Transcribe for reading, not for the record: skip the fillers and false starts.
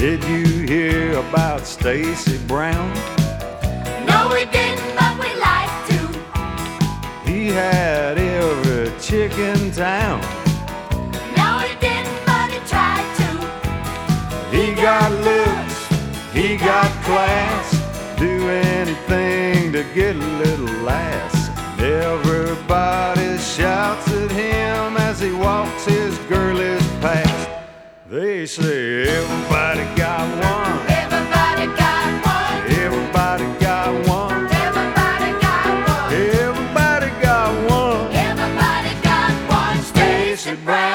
Did you hear about Stacy Brown? No, we didn't, but we like to. He had every chick in town. No, he didn't, but he tried to. He got looks, he got class, do anything to get a little lass. Everybody shouts at him as he walks his girlies past. They say everybody got one. Everybody got one. Everybody got one. Everybody got one. Everybody got one. Everybody got one. Stacy Brown.